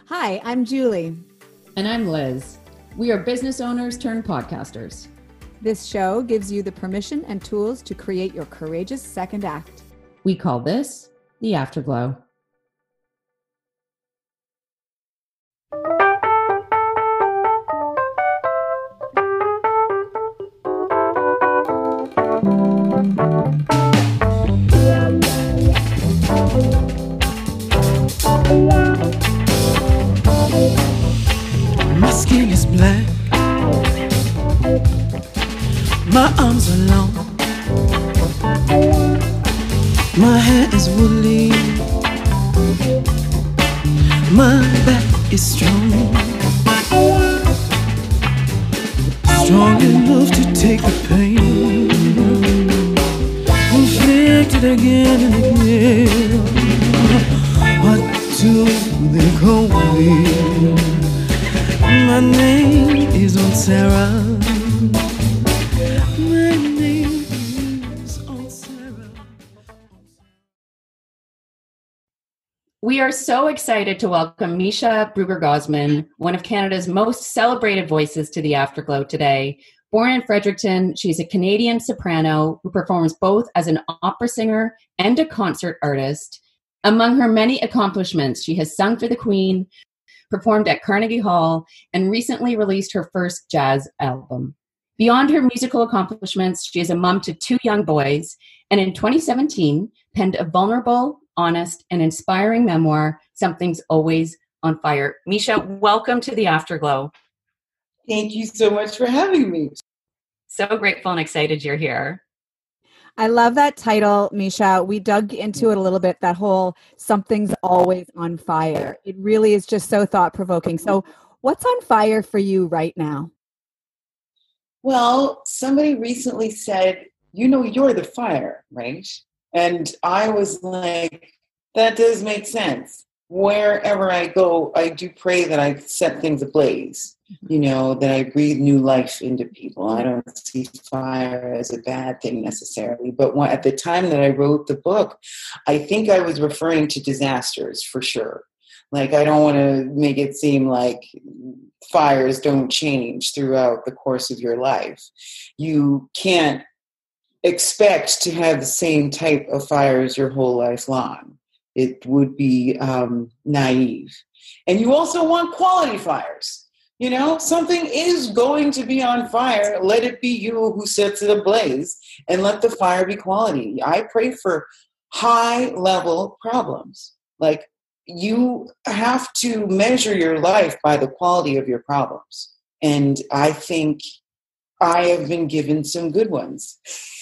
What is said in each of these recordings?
Hi, I'm Julie. And I'm Liz. We are business owners turned podcasters. This show gives you the permission and tools to create your courageous second act. We call this the Afterglow. My skin is black, my arms are long, my hair is woolly, my back is strong, strong enough to take the pain, inflicted again and again. What do they call me? My name is Aunt Sarah. My name is Aunt Sarah. We are so excited to welcome Misha Bruegger-Gosman, one of Canada's most celebrated voices, to the Afterglow today. Born in Fredericton, she's a Canadian soprano who performs both as an opera singer and a concert artist. Among her many accomplishments, she has sung for the Queen, performed at Carnegie Hall, and recently released her first jazz album. Beyond her musical accomplishments, she is a mom to 2 young boys, and in 2017 penned a vulnerable, honest, and inspiring memoir, Something's Always on Fire. Misha, welcome to the Afterglow. Thank you so much for having me. So grateful and excited you're here. I love that title, Misha. We dug into it a little bit, that whole Something's Always on Fire. It really is just so thought-provoking. So what's on fire for you right now? Well, somebody recently said, you're the fire, right? And I was like, that does make sense. Wherever I go, I do pray that I set things ablaze, that I breathe new life into people. I don't see fire as a bad thing necessarily. But at the time that I wrote the book, I think I was referring to disasters for sure. Like, I don't want to make it seem like fires don't change throughout the course of your life. You can't expect to have the same type of fires your whole life long. It would be naive. And you also want quality fires. Something is going to be on fire. Let it be you who sets it ablaze, and let the fire be quality. I pray for high-level problems. Like, you have to measure your life by the quality of your problems. And I think I have been given some good ones.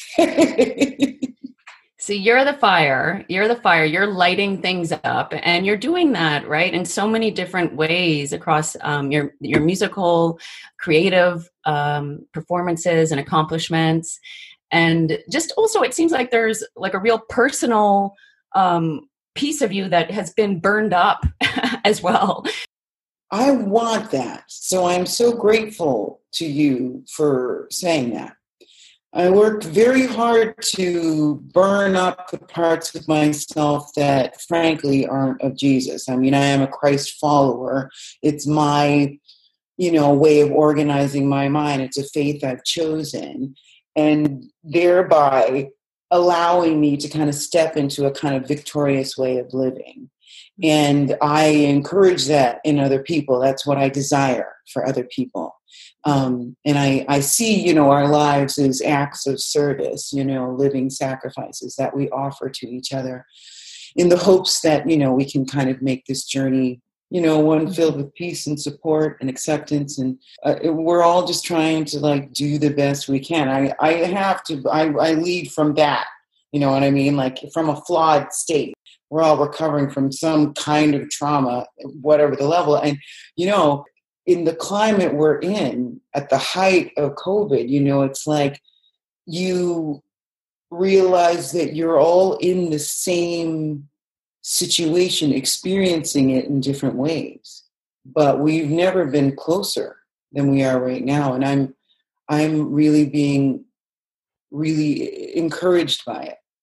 So you're the fire, you're lighting things up, and you're doing that, right, in so many different ways across your musical, creative performances and accomplishments. And just also, it seems like there's like a real personal piece of you that has been burned up as well. I want that. So I'm so grateful to you for saying that. I worked very hard to burn up the parts of myself that, frankly, aren't of Jesus. I mean, I am a Christ follower. It's my, way of organizing my mind. It's a faith I've chosen, and thereby allowing me to kind of step into a kind of victorious way of living. And I encourage that in other people. That's what I desire for other people. And I see, our lives as acts of service, living sacrifices that we offer to each other in the hopes that, we can kind of make this journey, one filled with peace and support and acceptance. And we're all just trying to do the best we can. I lead from that, you know what I mean? Like, from a flawed state. We're all recovering from some kind of trauma, whatever the level. And, in the climate we're in at the height of COVID, it's like you realize that you're all in the same situation, experiencing it in different ways. But we've never been closer than we are right now. And I'm really being encouraged by it.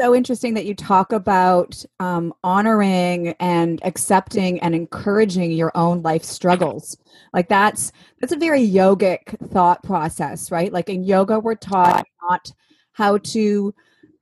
so interesting that you talk about honoring and accepting and encouraging your own life struggles. Like that's a very yogic thought process, right? Like in yoga, we're taught not how to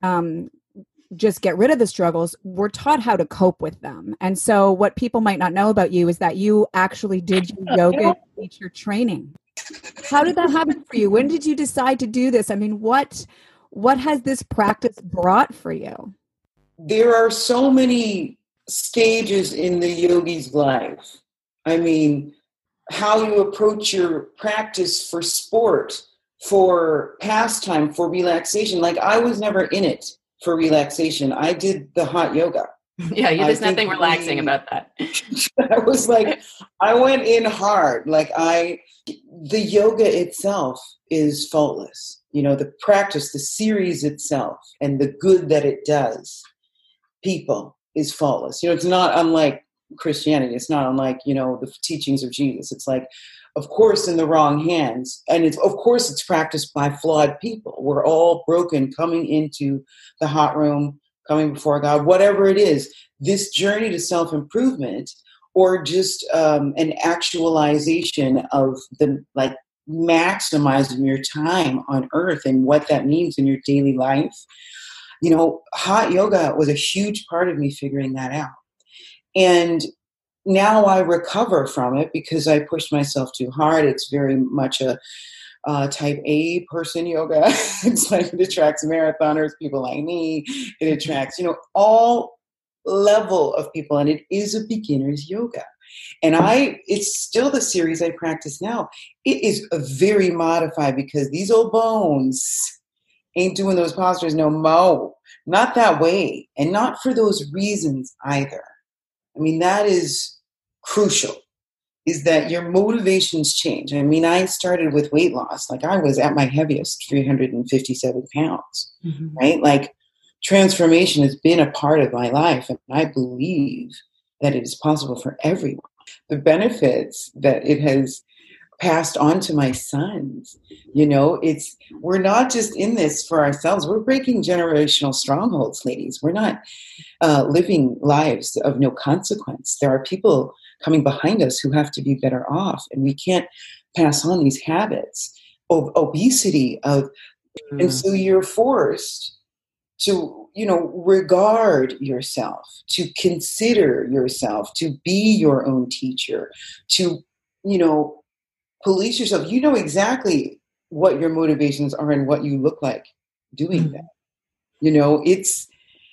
just get rid of the struggles. We're taught how to cope with them. And so what people might not know about you is that you actually did your yoga teacher training. How did that happen for you? When did you decide to do this? I mean, what has this practice brought for you? There are so many stages in the yogi's life. I mean, how you approach your practice for sport, for pastime, for relaxation. Like I was never in it for relaxation. I did the hot yoga. Yeah, there's nothing relaxing about that. I was like, I went in hard. The yoga itself is faultless. You know, the practice, the series itself, and the good that it does people is faultless. You know, it's not unlike Christianity. It's not unlike, you know, the teachings of Jesus. It's like, of course, in the wrong hands. And it's practiced by flawed people. We're all broken coming into the hot room, coming before God, whatever it is. This journey to self-improvement or just an actualization of the, like, maximizing your time on earth and what that means in your daily life. You know, hot yoga was a huge part of me figuring that out. And now I recover from it because I pushed myself too hard. It's very much a type A person yoga. It's like it attracts marathoners, people like me. It attracts, you know, all level of people. And it is a beginner's yoga. And it's still the series I practice now. It is a very modified because these old bones ain't doing those postures no more. Not that way. And not for those reasons either. I mean, that is crucial, is that your motivations change. I mean, I started with weight loss. Like I was at my heaviest, 357 pounds, right? Like transformation has been a part of my life. And I believe that it is possible for everyone. The benefits that it has passed on to my sons, you know, we're not just in this for ourselves. We're breaking generational strongholds, ladies. We're not living lives of no consequence. There are people coming behind us who have to be better off, and we can't pass on these habits of obesity and so you're forced to, you know, regard yourself, to consider yourself, to be your own teacher, to, you know, police yourself. You know exactly what your motivations are and what you look like doing that. You know, it's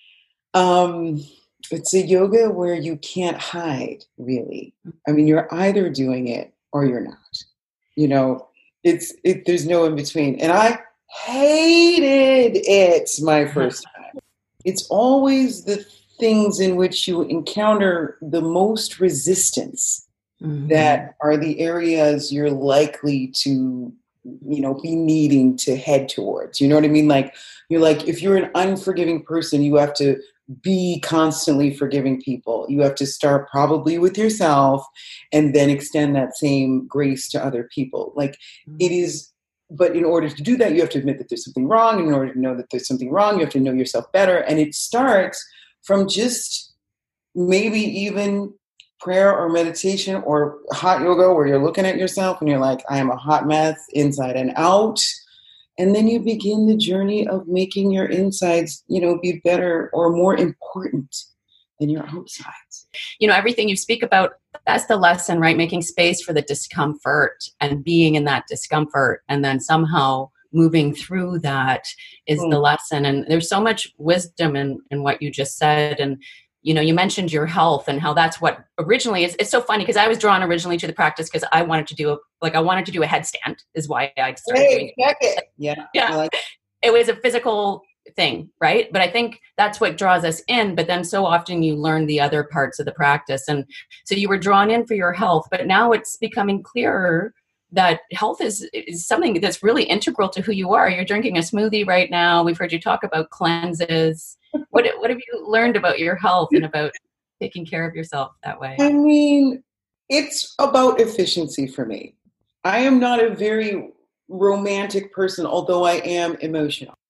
a yoga where you can't hide, really. I mean, you're either doing it or you're not. You know, there's no in between. And I hated it my first time. It's always the things in which you encounter the most resistance that are the areas you're likely to, you know, be needing to head towards. You know what I mean? Like, you're like, if you're an unforgiving person, you have to be constantly forgiving people. You have to start probably with yourself and then extend that same grace to other people. Like it is, but in order to do that, you have to admit that there's something wrong. And in order to know that there's something wrong, you have to know yourself better. And it starts from just maybe even prayer or meditation or hot yoga where you're looking at yourself and you're like, I am a hot mess inside and out. And then you begin the journey of making your insides, you know, be better or more important than your outsides. You know, everything you speak about, that's the lesson, right? Making space for the discomfort and being in that discomfort and then somehow moving through that is the lesson. And there's so much wisdom in what you just said. And you know, you mentioned your health and how that's what originally is. It's so funny because I was drawn originally to the practice because I wanted to do a headstand is why I started doing it. Yeah. It was a physical thing, right? But I think that's what draws us in. But then so often you learn the other parts of the practice. And so you were drawn in for your health, but now it's becoming clearer that health is something that's really integral to who you are. You're drinking a smoothie right now. We've heard you talk about cleanses. What have you learned about your health and about taking care of yourself that way? I mean, it's about efficiency for me. I am not a very romantic person, although I am emotional.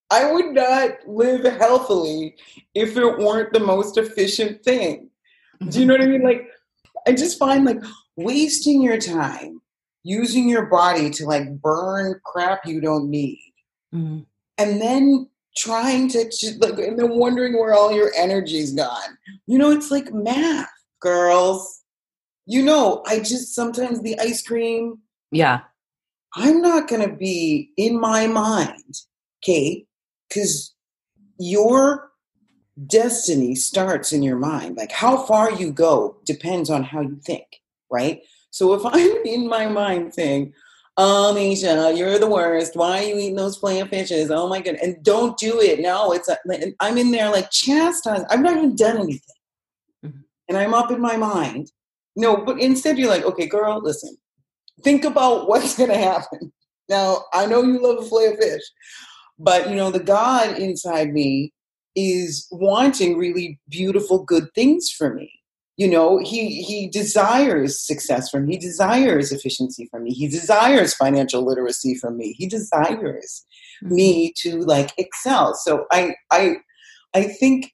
I would not live healthily if it weren't the most efficient thing. Do you know what I mean? Like, I just find like wasting your time using your body to like burn crap you don't need. Mm-hmm. And then trying to like, and then wondering where all your energy's gone. You know, it's like math, girls. You know, I just sometimes the ice cream. Yeah. I'm not going to be in my mind, Kate, because your destiny starts in your mind. Like how far you go depends on how you think, right? So if I'm in my mind saying, oh, Misha, you're the worst. Why are you eating those flaying fishes? Oh my goodness. And don't do it. No, I'm in there like chastising. I've not even done anything. Mm-hmm. And I'm up in my mind. No, but instead you're like, okay, girl, listen, think about what's going to happen. Now, I know you love a fillet of fish, but you know, the God inside me is wanting really beautiful, good things for me. You know, he desires success from me. He desires efficiency from me. He desires financial literacy from me. He desires me to like excel. So I think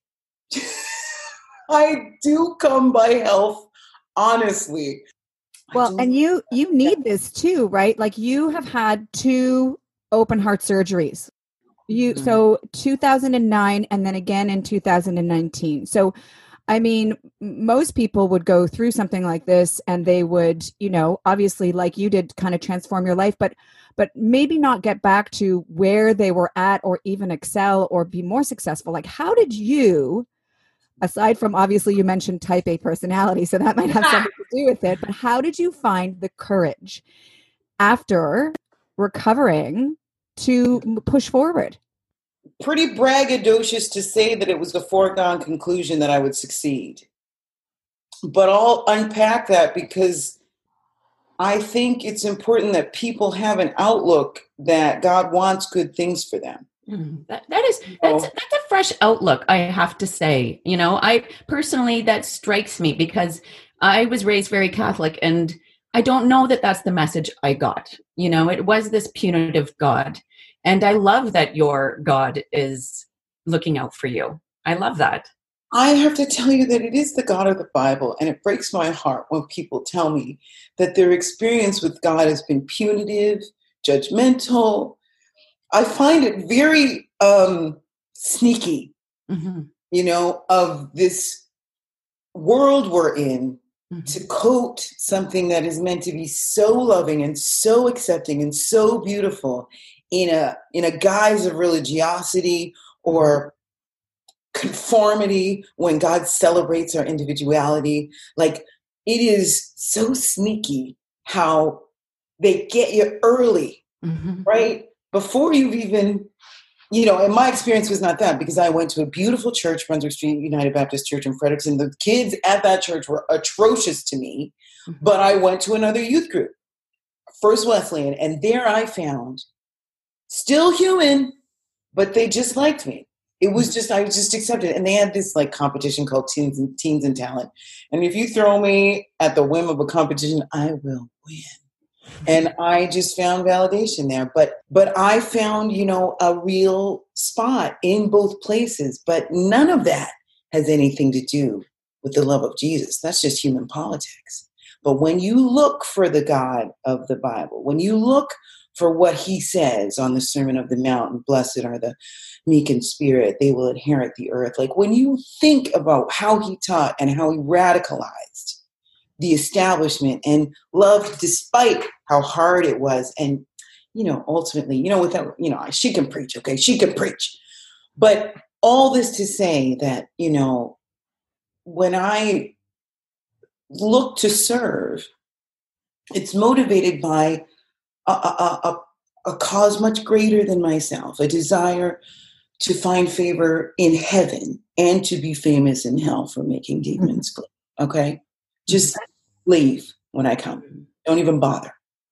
I do come by health, honestly. Well, and you need this too, right? Like you have had 2 open heart surgeries. So 2009 and then again in 2019. So I mean, most people would go through something like this and they would, you know, obviously like you did kind of transform your life, but maybe not get back to where they were at or even excel or be more successful. Like how did you, aside from obviously you mentioned type A personality, so that might have something to do with it, but how did you find the courage after recovering to push forward? Pretty braggadocious to say that it was a foregone conclusion that I would succeed. But I'll unpack that because I think it's important that people have an outlook that God wants good things for them. That's a fresh outlook, I have to say. You know, I personally, that strikes me because I was raised very Catholic and I don't know that that's the message I got. You know, it was this punitive God. And I love that your God is looking out for you. I love that. I have to tell you that it is the God of the Bible, and it breaks my heart when people tell me that their experience with God has been punitive, judgmental. I find it very sneaky, you know, of this world we're in to coat something that is meant to be so loving and so accepting and so beautiful in a guise of religiosity or conformity when God celebrates our individuality. Like, it is so sneaky how they get you early, right? Before you've even, you know, and my experience was not that because I went to a beautiful church, Brunswick Street United Baptist Church in Fredericton. The kids at that church were atrocious to me, but I went to another youth group, First Wesleyan, and there I found still human, but they just liked me. It was just, I was just accepted. And they had this like competition called Teens and Talent. And if you throw me at the whim of a competition, I will win. And I just found validation there. But I found, you know, a real spot in both places. But none of that has anything to do with the love of Jesus. That's just human politics. But when you look for the God of the Bible, when you look for what he says on the Sermon of the Mount, blessed are the meek in spirit, they will inherit the earth. Like when you think about how he taught and how he radicalized the establishment and loved despite how hard it was. And, you know, ultimately, you know, without, you know, she can preach, okay? She can preach. But all this to say that, you know, when I look to serve, it's motivated by a cause much greater than myself, a desire to find favor in heaven and to be famous in hell for making demons clean. Okay? Just leave when I come. Don't even bother.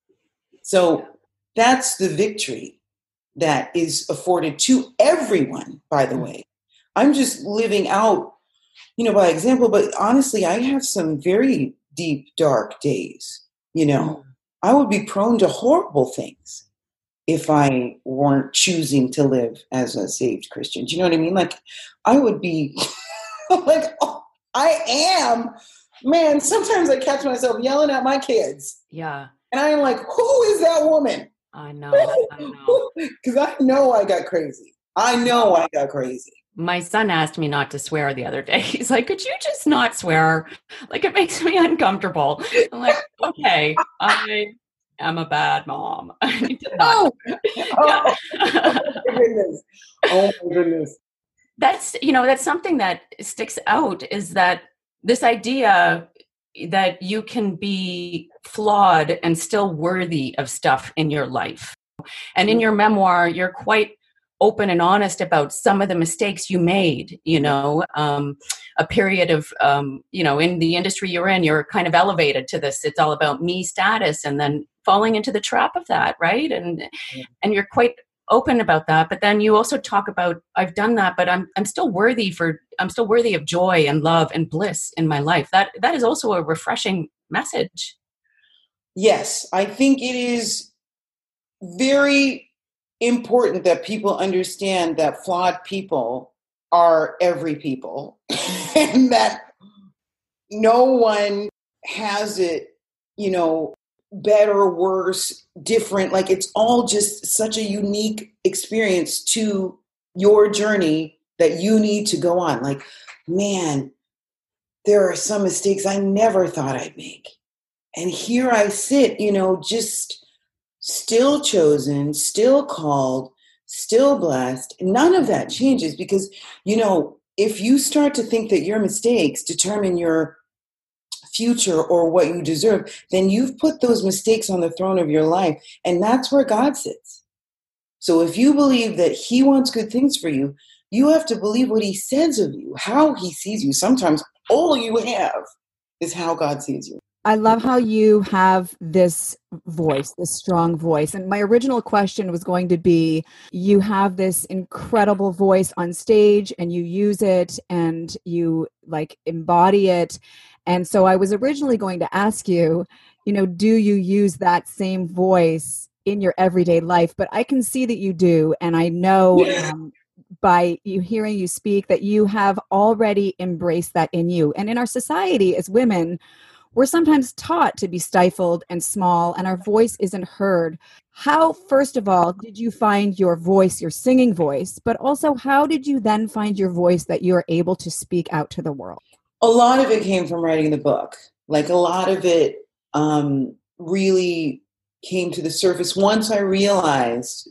So that's the victory that is afforded to everyone, by the way. I'm just living out, you know, by example, but honestly, I have some very deep, dark days, you know. I would be prone to horrible things. if I weren't choosing to live as a saved Christian. Do you know what I mean? Like, I would be like, oh, I am. Man, sometimes I catch myself yelling at my kids. Yeah. And I'm like, who is that woman? I know. Because I know I got crazy. My son asked me not to swear the other day. He's like, could you just not swear? Like, it makes me uncomfortable. I'm like, okay, I am a bad mom. I need to not. Oh my goodness. Oh my goodness. That's something that sticks out, is that this idea that you can be flawed and still worthy of stuff in your life. And in your memoir, you're quite open and honest about some of the mistakes you made, a period of, in the industry you're in, you're kind of elevated to this, it's all about me status, and then falling into the trap of that. Right. And you're quite open about that. But then you also talk about, I've done that, but I'm still worthy of joy and love and bliss in my life. That is also a refreshing message. Yes. I think it is very important that people understand that flawed people are every people and that no one has it, better, worse, different. Like, it's all just such a unique experience to your journey that you need to go on. Like, man, there are some mistakes I never thought I'd make. And here I sit, just still chosen, still called, still blessed. None of that changes because, if you start to think that your mistakes determine your future or what you deserve, then you've put those mistakes on the throne of your life. And that's where God sits. So if you believe that he wants good things for you, you have to believe what he says of you, how he sees you. Sometimes all you have is how God sees you. I love how you have this voice, this strong voice. And my original question was going to be, you have this incredible voice on stage and you use it and you embody it. And so I was originally going to ask you, do you use that same voice in your everyday life? But I can see that you do. And I know by you hearing you speak that you have already embraced that in you. And in our society as women, we're sometimes taught to be stifled and small, and our voice isn't heard. How, first of all, did you find your voice, your singing voice, but also how did you then find your voice that you're able to speak out to the world? A lot of it came from writing the book. Like, a lot of it really came to the surface once I realized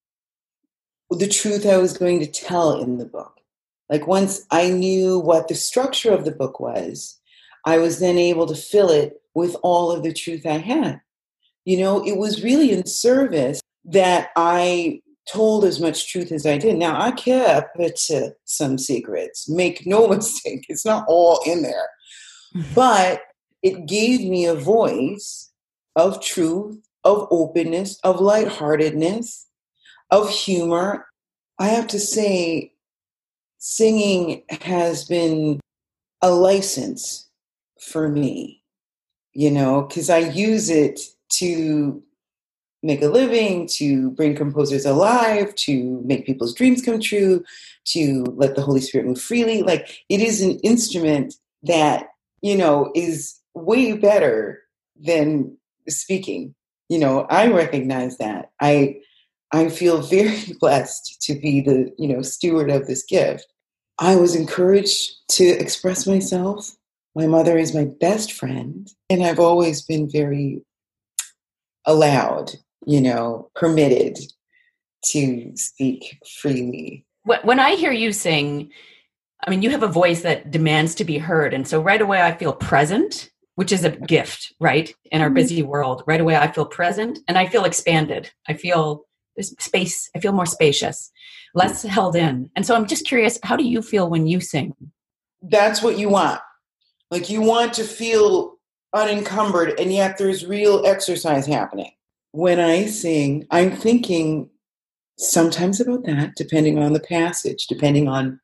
the truth I was going to tell in the book. Like, once I knew what the structure of the book was, I was then able to fill it with all of the truth I had. It was really in service that I told as much truth as I did. Now, I kept some secrets. Make no mistake, it's not all in there. But it gave me a voice of truth, of openness, of lightheartedness, of humor. I have to say, singing has been a license for me, because I use it to make a living, to bring composers alive, to make people's dreams come true, to let the Holy Spirit move freely. Like, it is an instrument that, is way better than speaking. I recognize that. I feel very blessed to be the, steward of this gift. I was encouraged to express myself. My mother is my best friend, and I've always been very allowed, permitted to speak freely. When I hear you sing, you have a voice that demands to be heard. And so right away I feel present, which is a gift, right? In our busy world, right away I feel present and I feel expanded. I feel there's space. I feel more spacious, less held in. And so I'm just curious, how do you feel when you sing? That's what you want. Like, you want to feel unencumbered, and yet there's real exercise happening. When I sing, I'm thinking sometimes about that, depending on the passage, depending on,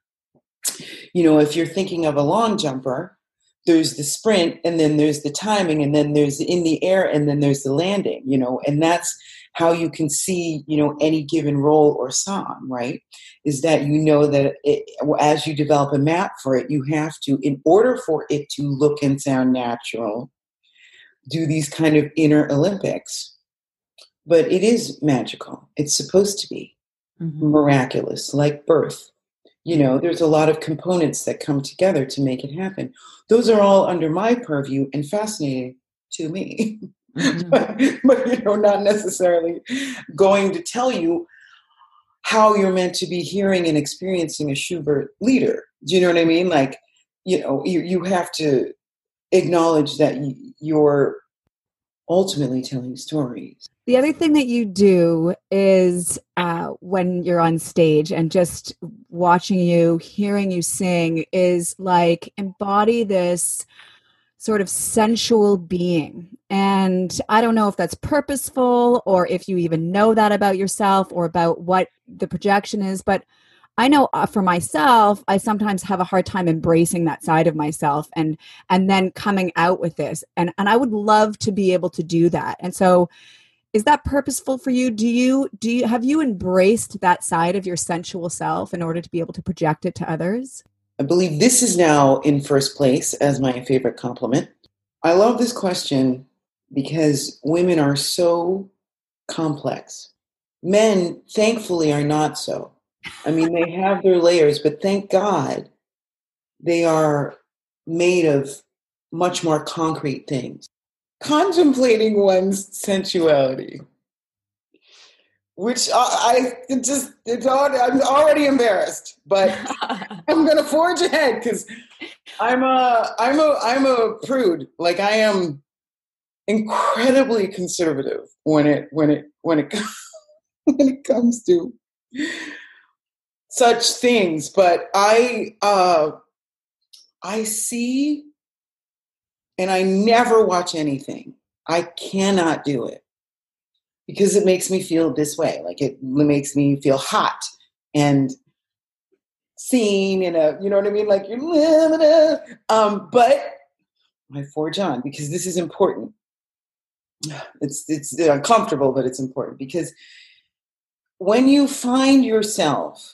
if you're thinking of a long jumper, there's the sprint, and then there's the timing, and then there's the in the air, and then there's the landing, and that's how you can see, any given role or song, right? Is that that as you develop a map for it, you have to, in order for it to look and sound natural, do these kind of inner Olympics. But it is magical. It's supposed to be miraculous, like birth. There's a lot of components that come together to make it happen. Those are all under my purview and fascinating to me. but not necessarily going to tell you how you're meant to be hearing and experiencing a Schubert lieder. Do you know what I mean? Like, you have to acknowledge that you're ultimately telling stories. The other thing that you do is when you're on stage and just watching you, hearing you sing is like embody this sort of sensual being. And I don't know if that's purposeful or if you even know that about yourself or about what the projection is, but I know for myself, I sometimes have a hard time embracing that side of myself and then coming out with this. And I would love to be able to do that. And so is that purposeful for you? Have you embraced that side of your sensual self in order to be able to project it to others? I believe this is now in first place as my favorite compliment. I love this question because women are so complex. Men, thankfully, are not so. I mean, they have their layers, but thank God they are made of much more concrete things. Contemplating one's sensuality, which I'm already embarrassed, but I'm going to forge ahead because I'm a prude. Like, I am incredibly conservative when it comes to such things. But I see. And I never watch anything. I cannot do it because it makes me feel this way. Like, it makes me feel hot and seen in a, you know what I mean? Like, but I forge on because this is important. It's uncomfortable, but it's important because when you find yourself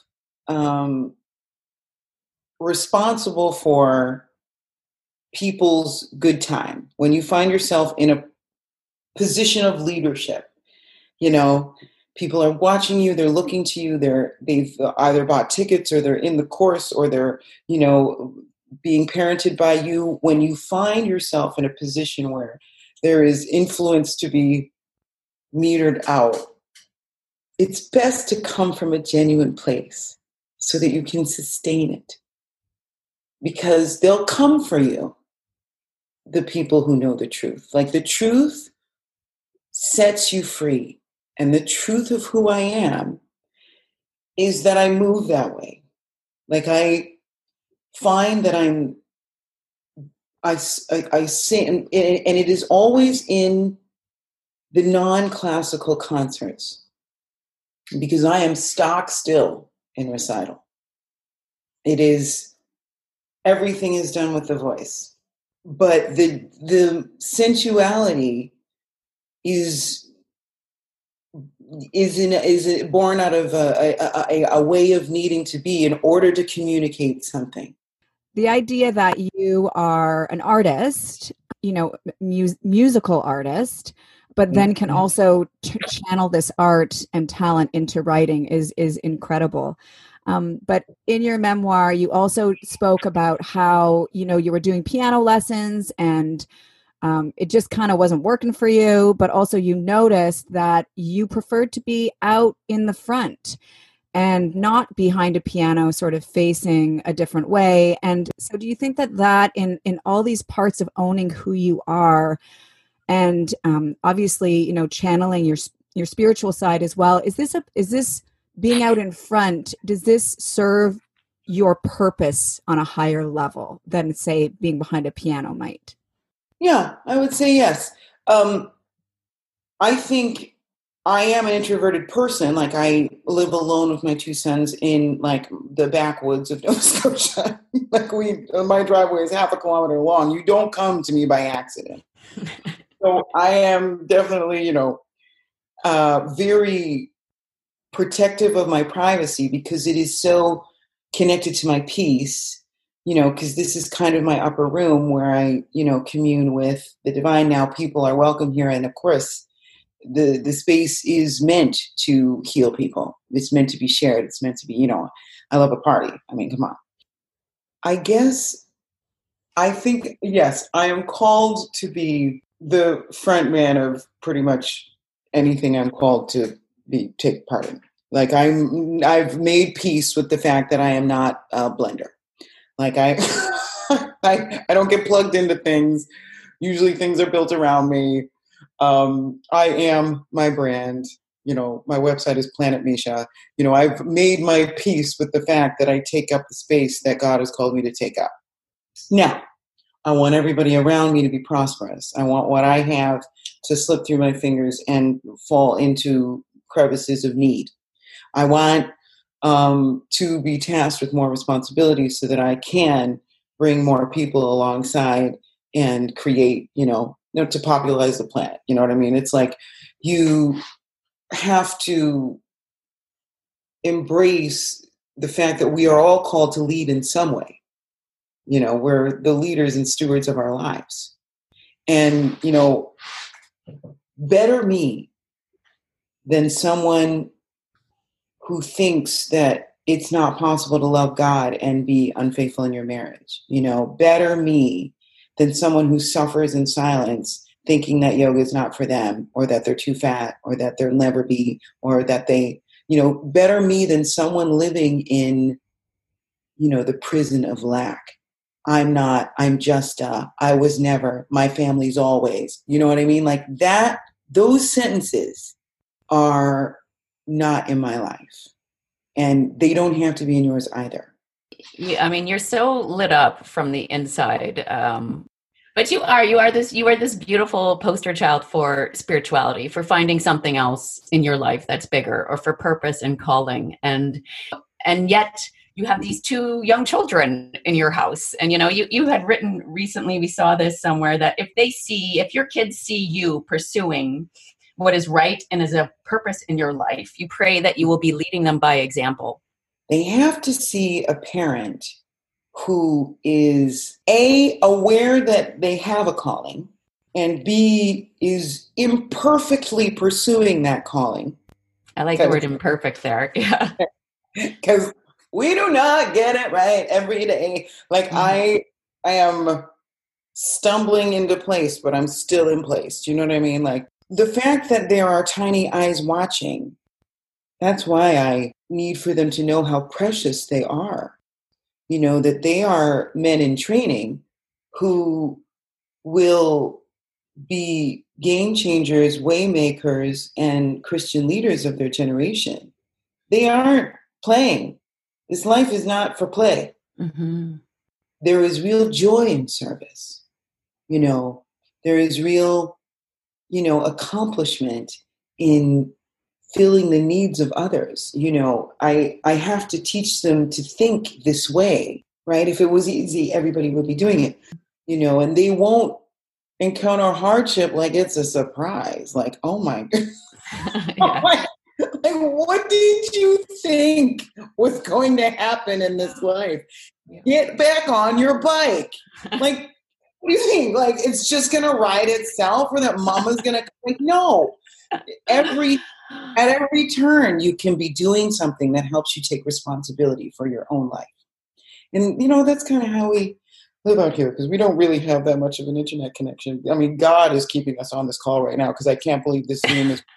responsible for people's good time, when you find yourself in a position of leadership, people are watching you, they're looking to you, they've either bought tickets or they're in the course or they're, being parented by you. When you find yourself in a position where there is influence to be metered out, it's best to come from a genuine place so that you can sustain it. Because they'll come for you, the people who know the truth. Like, the truth sets you free. And the truth of who I am is that I move that way. Like, I find that I sing, and it is always in the non-classical concerts because I am stock still in recital. It is, everything is done with the voice. But the sensuality is born out of a way of needing to be in order to communicate something. The idea that you are an artist, musical artist, but then can also channel this art and talent into writing is incredible. But in your memoir, you also spoke about how, you were doing piano lessons and it just kind of wasn't working for you. But also you noticed that you preferred to be out in the front and not behind a piano, sort of facing a different way. And so do you think that in all these parts of owning who you are and obviously, channeling your spiritual side as well, is this being out in front, does this serve your purpose on a higher level than, say, being behind a piano might? Yeah, I would say yes. I think I am an introverted person. Like, I live alone with my two sons in, like, the backwoods of Nova Scotia. Like, my driveway is 0.5 kilometer long. You don't come to me by accident. So I am definitely, very protective of my privacy because it is so connected to my peace, because this is kind of my upper room where I, commune with the divine. Now people are welcome here. And of course, the space is meant to heal people. It's meant to be shared. It's meant to be, I love a party. I mean, come on. I think, yes, I am called to be the front man of pretty much anything I'm called to take part in. Like I've made peace with the fact that I am not a blender. Like I don't get plugged into things. Usually things are built around me. I am my brand. My website is Planet Misha. I've made my peace with the fact that I take up the space that God has called me to take up. Now, I want everybody around me to be prosperous. I want what I have to slip through my fingers and fall into crevices of need. I want to be tasked with more responsibilities so that I can bring more people alongside and create, to popularize the planet. You know what I mean? It's like you have to embrace the fact that we are all called to lead in some way. We're the leaders and stewards of our lives. And, better me than someone who thinks that it's not possible to love God and be unfaithful in your marriage. Better me than someone who suffers in silence thinking that yoga is not for them, or that they're too fat, or that they'll never be, or that they, better me than someone living in, the prison of lack. I'm not, I'm just, I was never, my family's always, you know what I mean? Like that, those sentences are not in my life, and they don't have to be in yours either. Yeah, I mean, you're so lit up from the inside. But you are this beautiful poster child for spirituality, for finding something else in your life that's bigger, or for purpose and calling. And yet you have these two young children in your house. And, you had written recently, we saw this somewhere, that if your kids see you pursuing what is right and is a purpose in your life, you pray that you will be leading them by example. They have to see a parent who is A, aware that they have a calling, and B, is imperfectly pursuing that calling. I like the word imperfect there. Yeah. Because we do not get it right every day. Like I am stumbling into place, but I'm still in place. Do you know what I mean? Like the fact that there are tiny eyes watching, that's why I need for them to know how precious they are. That they are men in training who will be game changers, way makers, and Christian leaders of their generation. They aren't playing. This life is not for play. Mm-hmm. There is real joy in service. There is real, accomplishment in filling the needs of others. I have to teach them to think this way, right? If it was easy, everybody would be doing it, and they won't encounter hardship like it's a surprise. Like, oh my God. Yeah. Like, what did you think was going to happen in this life? Yeah. Get back on your bike. Like, what do you think? Like, it's just going to ride itself, or that mama's going to, like, no. At every turn, you can be doing something that helps you take responsibility for your own life. And, that's kind of how we live out here, because we don't really have that much of an internet connection. I mean, God is keeping us on this call right now, because I can't believe this Zoom is...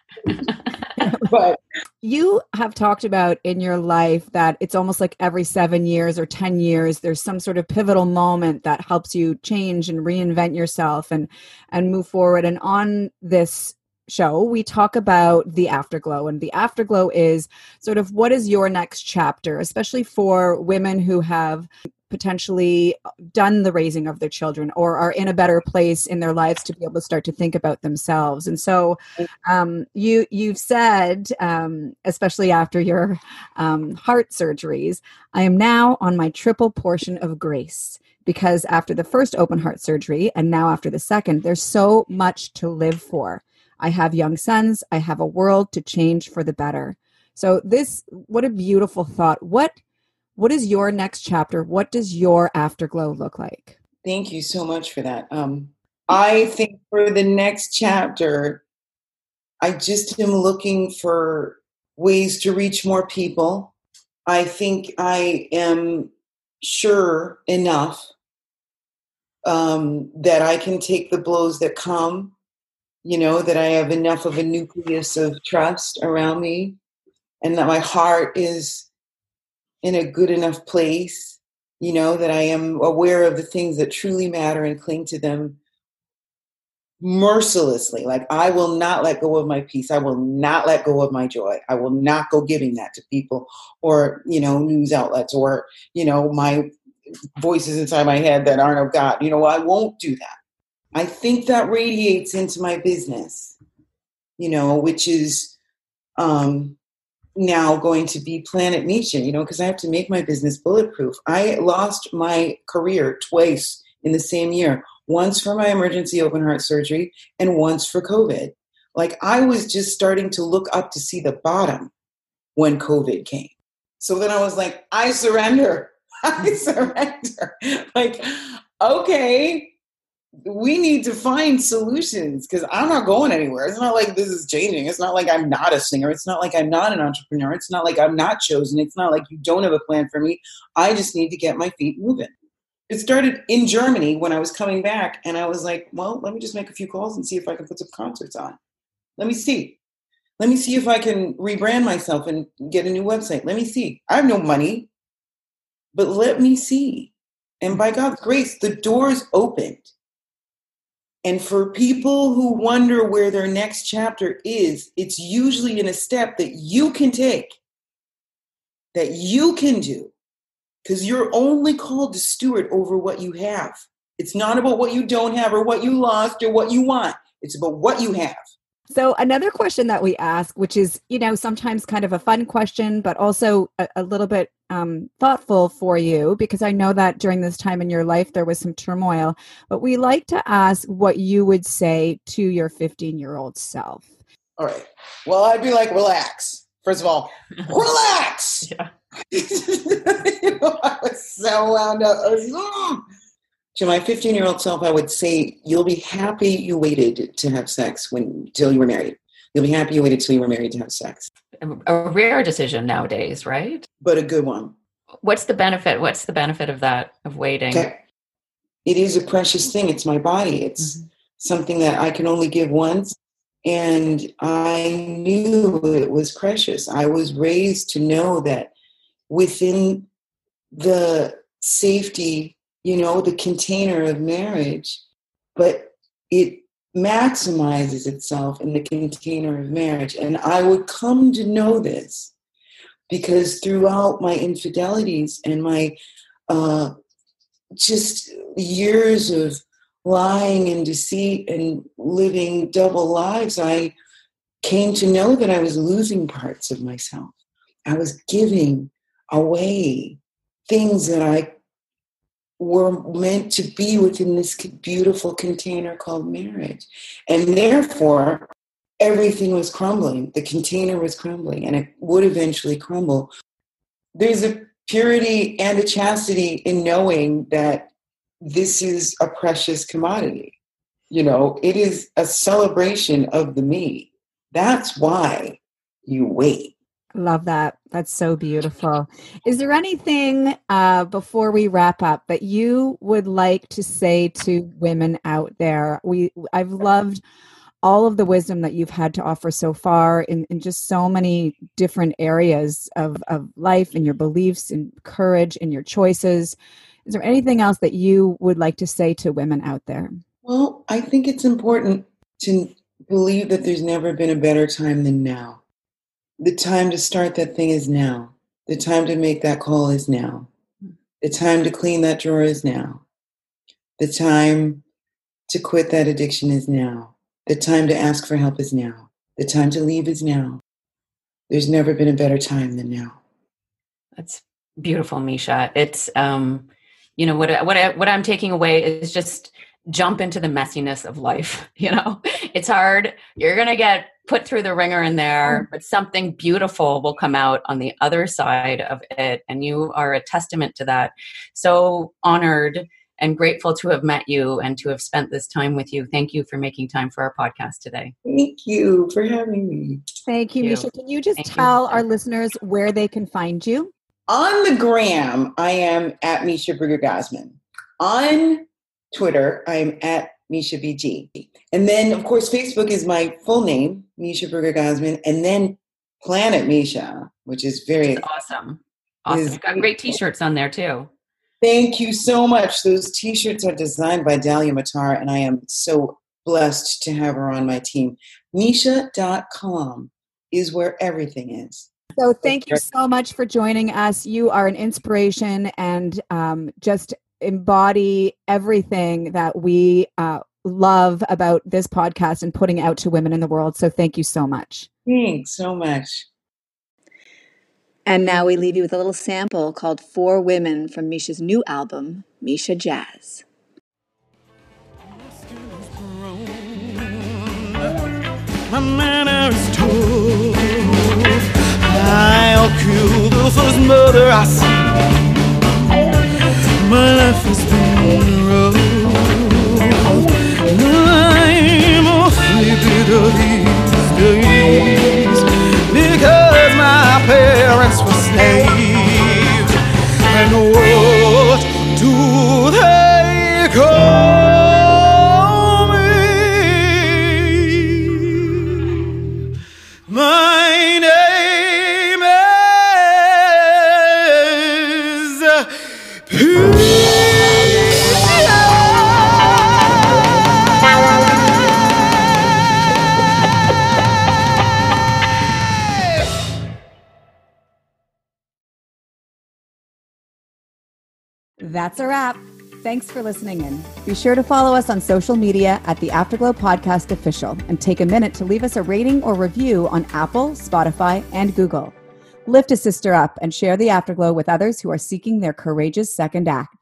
But you have talked about in your life that it's almost like every 7 years or 10 years, there's some sort of pivotal moment that helps you change and reinvent yourself and move forward. And on this show, we talk about the afterglow, and the afterglow is sort of what is your next chapter, especially for women who have potentially done the raising of their children or are in a better place in their lives to be able to start to think about themselves. And so you've said, especially after your heart surgeries, I am now on my triple portion of grace, because after the first open heart surgery and now after the second, there's so much to live for. I have young sons. I have a world to change for the better. So what a beautiful thought. What is your next chapter? What does your afterglow look like? Thank you so much for that. I think for the next chapter, I just am looking for ways to reach more people. I think I am sure enough that I can take the blows that come, that I have enough of a nucleus of trust around me, and that my heart is in a good enough place, that I am aware of the things that truly matter and cling to them mercilessly. Like, I will not let go of my peace. I will not let go of my joy. I will not go giving that to people or, news outlets or, my voices inside my head that aren't of God. I won't do that. I think that radiates into my business, which is now going to be Planet Misha, because I have to make my business bulletproof. I lost my career twice in the same year. Once for my emergency open heart surgery and once for COVID. Like, I was just starting to look up to see the bottom when COVID came. So then I was like, I surrender. I surrender. Like, okay, we need to find solutions because I'm not going anywhere. It's not like this is changing. It's not like I'm not a singer. It's not like I'm not an entrepreneur. It's not like I'm not chosen. It's not like you don't have a plan for me. I just need to get my feet moving. It started in Germany when I was coming back, and I was like, well, let me just make a few calls and see if I can put some concerts on. Let me see. Let me see if I can rebrand myself and get a new website. Let me see. I have no money, but let me see. And by God's grace, the doors opened. And for people who wonder where their next chapter is, it's usually in a step that you can take, that you can do. Because you're only called to steward over what you have. It's not about what you don't have or what you lost or what you want. It's about what you have. So another question that we ask, which is, sometimes kind of a fun question, but also a little bit thoughtful for you, because I know that during this time in your life, there was some turmoil, but we like to ask what you would say to your 15-year-old self. All right. Well, I'd be like, relax. First of all, relax. Yeah. I was so wound up. To my 15-year-old self, I would say, you'll be happy you waited to have sex till you were married. You'll be happy you waited till you were married to have sex. A rare decision nowadays, right? But a good one. What's the benefit? What's the benefit of that, of waiting? Okay. It is a precious thing. It's my body. It's something that I can only give once. And I knew it was precious. I was raised to know that within the safety, the container of marriage, but it maximizes itself in the container of marriage. And I would come to know this because throughout my infidelities and my just years of lying and deceit and living double lives, I came to know that I was losing parts of myself. I was giving away things that I were meant to be within this beautiful container called marriage. And therefore, everything was crumbling. The container was crumbling, and it would eventually crumble. There's a purity and a chastity in knowing that this is a precious commodity. It is a celebration of the me. That's why you wait. Love that. That's so beautiful. Is there anything before we wrap up that you would like to say to women out there? I've loved all of the wisdom that you've had to offer so far in just so many different areas of life and your beliefs and courage and your choices. Is there anything else that you would like to say to women out there? Well, I think it's important to believe that there's never been a better time than now. The time to start that thing is now. The time to make that call is now. The time to clean that drawer is now. The time to quit that addiction is now. The time to ask for help is now. The time to leave is now. There's never been a better time than now. That's beautiful, Misha. It's what I'm taking away is just jump into the messiness of life. It's hard. You're going to get put through the ringer in there, but something beautiful will come out on the other side of it. And you are a testament to that. So honored and grateful to have met you and to have spent this time with you. Thank you for making time for our podcast today. Thank you for having me. Thank you, Misha. Can you just tell our listeners where they can find you? On the gram, I am at Misha Bruegger-Gosman. On Twitter, I'm at Misha BG. And then, of course, Facebook is my full name, Misha Bruegger-Gosman, and then Planet Misha, which is very awesome. Awesome. You've got great t-shirts on there too. Thank you so much. Those t-shirts are designed by Dahlia Matar, and I am so blessed to have her on my team. Misha.com is where everything is. So thank you so much for joining us. You are an inspiration and just embody everything that we love about this podcast and putting out to women in the world. So thank you so much. Thanks so much. And now we leave you with a little sample called For Women from Misha's new album, Misha Jazz. My manner is tough. I'll kill the first murder I see. My life has been rough. I'm awfully bitter these days because my parents were slaves. And what do they call me? My name is That's a wrap. Thanks for listening in. Be sure to follow us on social media at the Afterglow Podcast Official and take a minute to leave us a rating or review on Apple, Spotify, and Google. Lift a sister up and share the Afterglow with others who are seeking their courageous second act.